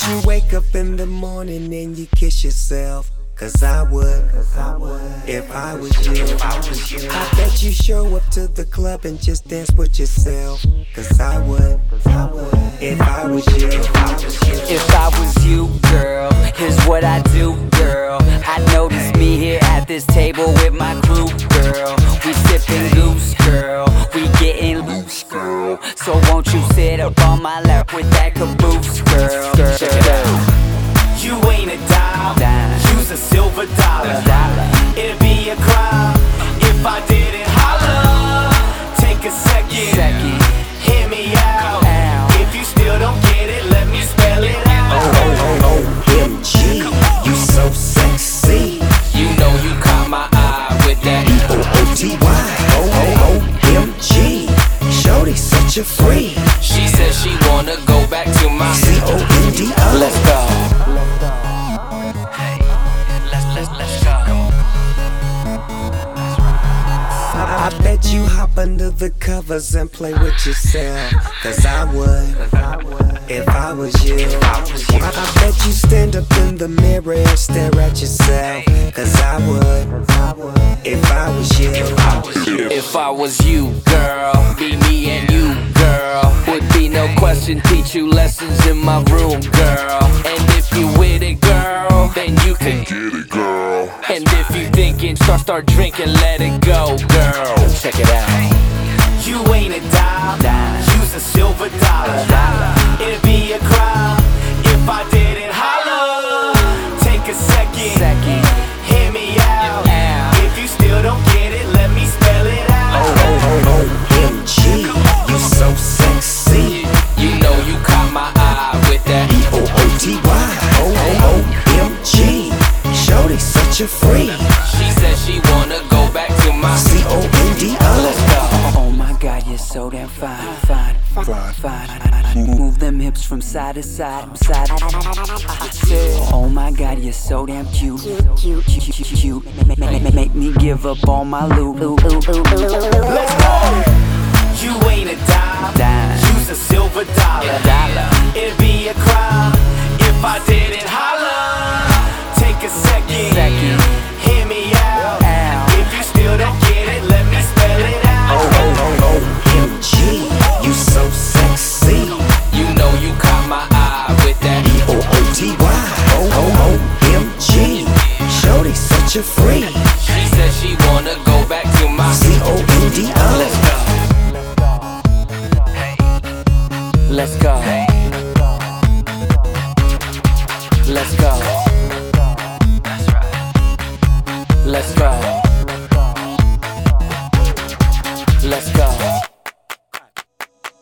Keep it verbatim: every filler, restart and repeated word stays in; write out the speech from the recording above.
you wake up in the morning and you kiss yourself? Cause I would, Cause I would. If I was you. I bet you show up to the club and just dance with yourself. Cause I would, Cause I would. If I was you. If I was you, girl, here's what I do, girl. I notice me here at this table with my crew, girl. We sipping goose, girl. We getting loose, girl. So won't you sit up on my lap with that caboose, girl? Check it out. You ain't a dime, you's a silver dollar. It'd be a crime if I didn't holler. Take a second, hear me out. If you still don't get it, let me spell it out. Oh, oh, oh, O M G, you so sexy. You know you caught my eye with that E O O T Y, oh, oh, O M G. Shorty such a freak. She says she wanna go back to my C O N D O. Let's go. I bet you hop under the covers and play with yourself. Cause I would, if I was you. I bet you stand up in the mirror and stare at yourself. Cause I would, if I was you. If I was you, girl, be me and you, girl. Would be no question, teach you lessons in my room, girl. And if you with it, girl, then you can get it, girl. And if you thinking, start, start drinking, let it go, girl. Check it out. You ain't a dime, you's a silver dollar. It'd be a crime if I didn't holler. Take a second, hear me out. If you still don't get it, let me spell it out. Oh, oh, oh, O M G, you so sexy. You know you caught my eye with that E O O T Y, oh, oh, O M G. Shorty such a freak. She says she wanna go back to my C O N D O. Let's go. Oh my God, you're so damn fine, fine, fine, fine. Move them hips from side to side, side. Oh my God, you're so damn cute, cute, cute, cute, cute. Make, make, make me give up all my loot. Let's go. You ain't a dime, you's a silver dollar. It'd be a crime if I didn't holler. Take a second, hear me out. If you still don't get it, let me spell it out. Oh, oh, oh, O M G, you so sexy. You know you caught my eye with that E O O T Y, oh, oh, O M G. Shorty such a freak. She says she wanna go back to my C O N D O. Let's go. Let's go. Let's go.